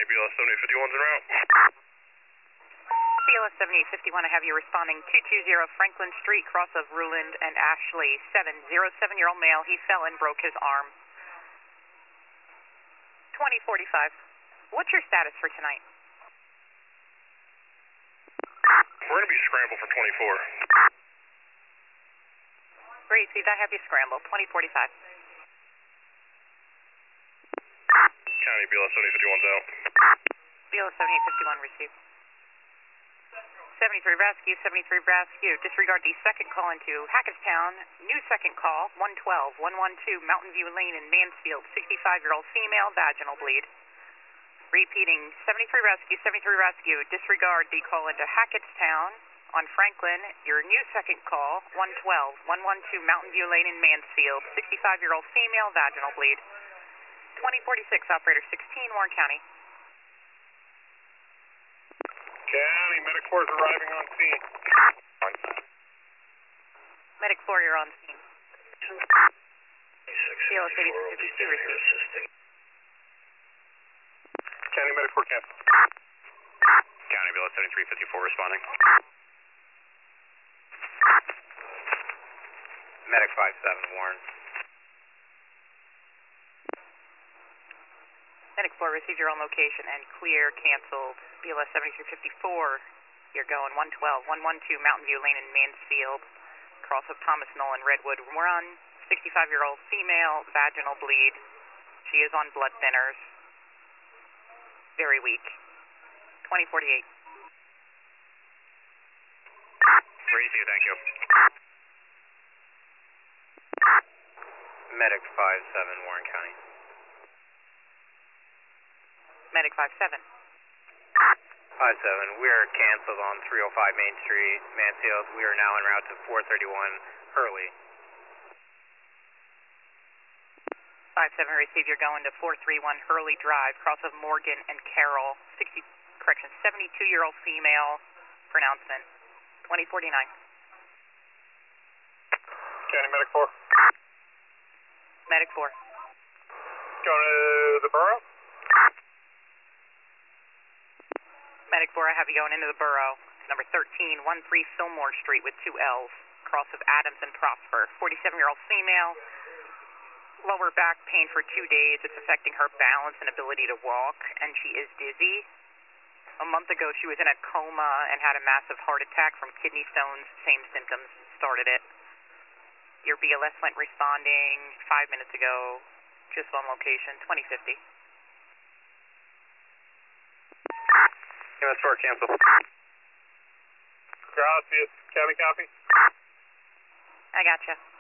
County BLS 7851's en route. BLS 7851, I have you responding 220 Franklin Street, cross of Ruland and Ashley, 707-year-old male. He fell and broke his arm. 2045. What's your status for tonight? We're going to be scrambled for 24. Great, see, I have you scramble, 2045. County BLS 7851's out. BLS 7851 received. 73 Rescue, disregard the second call into Hackettstown. New second call, 112, 112, Mountain View Lane in Mansfield, 65-year-old female, vaginal bleed. Repeating, 73 Rescue, disregard the call into Hackettstown on Franklin. Your new second call, 112, 112, Mountain View Lane in Mansfield, 65-year-old female, vaginal bleed. 2046, operator 16, Warren County. County, Medic 4 is arriving on scene. Medic 4, you're on scene. BLS 8252 received. County Medic 4 cancel. County BLS 7354 responding. Medic 57, Warren. Medic 4, received your own location and clear, canceled. BLS 7354, you're going 112, 112, Mountain View Lane in Mansfield, cross of Thomas Nolan, Redwood Run, 65-year-old female, vaginal bleed. She is on blood thinners. Very weak. 2048. Receive, thank you. Medic 57, Warren County. Medic 57. 57, we are canceled on 305 Main Street, Mansfield. We are now en route to 431 Hurley. 57, received, you're going to 431 Hurley Drive, cross of Morgan and Carroll, 72-year-old female, pronouncement, 2049. County Medic 4. Medic 4. Going to the borough? Medic 4, I have you going into the borough, number 13, 13 Fillmore Street with 2 L's, cross of Adams and Prosper, 47-year-old female, lower back pain for 2 days. It's affecting her balance and ability to walk, and she is dizzy. A month ago, she was in a coma and had a massive heart attack from kidney stones. Same symptoms started it. Your BLS went responding 5 minutes ago, just on location, 2050. MS 4 cancel. Gracias. County copy. I gotcha.